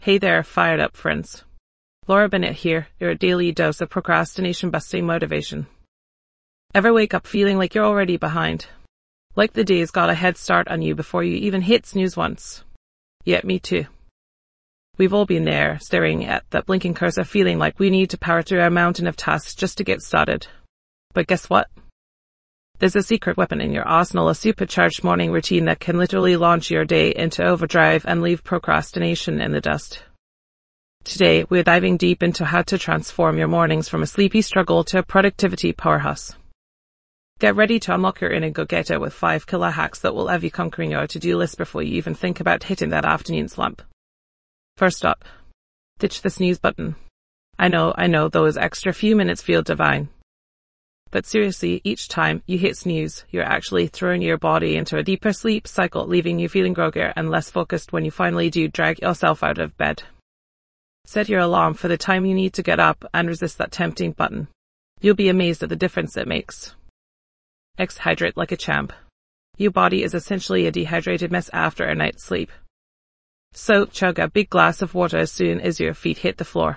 Hey there, fired up friends. Laura Bennett here, your daily dose of procrastination-busting motivation. Ever wake up feeling like you're already behind? Like the day's got a head start on you before you even hit snooze once? Yet me too. We've all been there, staring at that blinking cursor, feeling like we need to power through our mountain of tasks just to get started. But guess what? There's a secret weapon in your arsenal, a supercharged morning routine that can literally launch your day into overdrive and leave procrastination in the dust. Today, we're diving deep into how to transform your mornings from a sleepy struggle to a productivity powerhouse. Get ready to unlock your inner go-getter with 5 killer hacks that will have you conquering your to-do list before you even think about hitting that afternoon slump. First up, ditch the snooze button. I know, those extra few minutes feel divine. But seriously, each time you hit snooze, you're actually throwing your body into a deeper sleep cycle, leaving you feeling groggier and less focused when you finally do drag yourself out of bed. Set your alarm for the time you need to get up and resist that tempting button. You'll be amazed at the difference it makes. Hydrate like a champ. Your body is essentially a dehydrated mess after a night's sleep. So chug a big glass of water as soon as your feet hit the floor.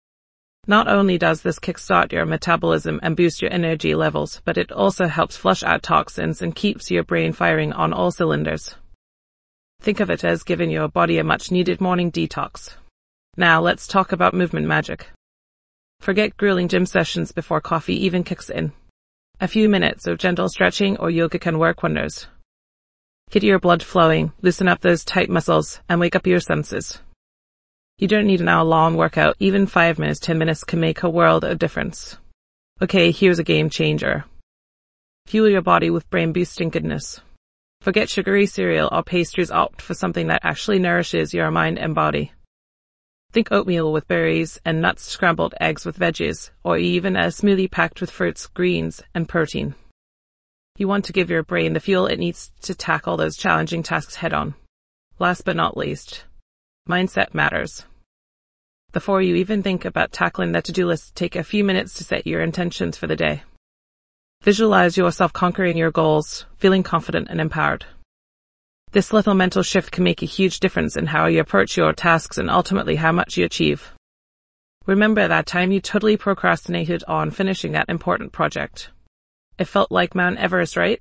Not only does this kickstart your metabolism and boost your energy levels, but it also helps flush out toxins and keeps your brain firing on all cylinders. Think of it as giving your body a much-needed morning detox. Now let's talk about movement magic. Forget grueling gym sessions before coffee even kicks in. A few minutes of gentle stretching or yoga can work wonders. Get your blood flowing, loosen up those tight muscles, and wake up your senses. You don't need an hour-long workout, even 5 minutes, 10 minutes can make a world of difference. Okay, here's a game changer. Fuel your body with brain-boosting goodness. Forget sugary cereal or pastries, opt for something that actually nourishes your mind and body. Think oatmeal with berries and nuts, scrambled eggs with veggies, or even a smoothie packed with fruits, greens, and protein. You want to give your brain the fuel it needs to tackle those challenging tasks head-on. Last but not least, mindset matters. Before you even think about tackling the to-do list, take a few minutes to set your intentions for the day. Visualize yourself conquering your goals, feeling confident and empowered. This little mental shift can make a huge difference in how you approach your tasks and ultimately how much you achieve. Remember that time you totally procrastinated on finishing that important project. It felt like Mount Everest, right?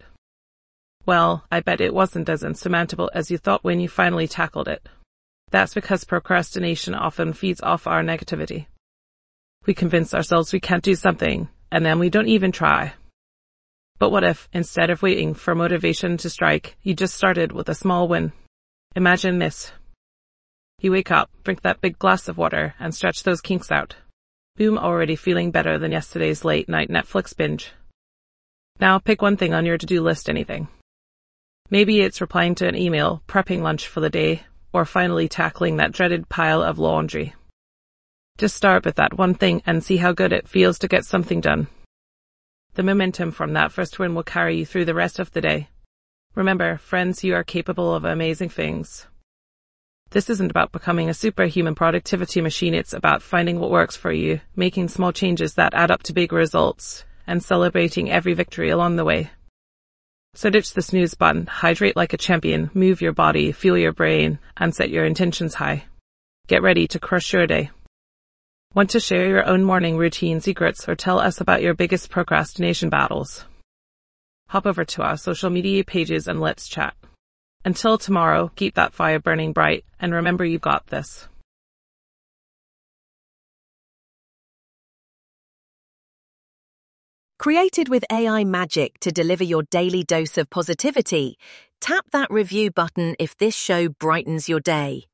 Well, I bet it wasn't as insurmountable as you thought when you finally tackled it. That's because procrastination often feeds off our negativity. We convince ourselves we can't do something, and then we don't even try. But what if, instead of waiting for motivation to strike, you just started with a small win? Imagine this. You wake up, drink that big glass of water, and stretch those kinks out. Boom, already feeling better than yesterday's late-night Netflix binge. Now pick one thing on your to-do list, anything. Maybe it's replying to an email, prepping lunch for the day, or finally tackling that dreaded pile of laundry. Just start with that one thing and see how good it feels to get something done. The momentum from that first win will carry you through the rest of the day. Remember, friends, you are capable of amazing things. This isn't about becoming a superhuman productivity machine, it's about finding what works for you, making small changes that add up to big results, and celebrating every victory along the way. So ditch the snooze button, hydrate like a champion, move your body, fuel your brain, and set your intentions high. Get ready to crush your day. Want to share your own morning routine secrets or tell us about your biggest procrastination battles? Hop over to our social media pages and let's chat. Until tomorrow, keep that fire burning bright, and remember you got this. Created with AI magic to deliver your daily dose of positivity, tap that review button if this show brightens your day.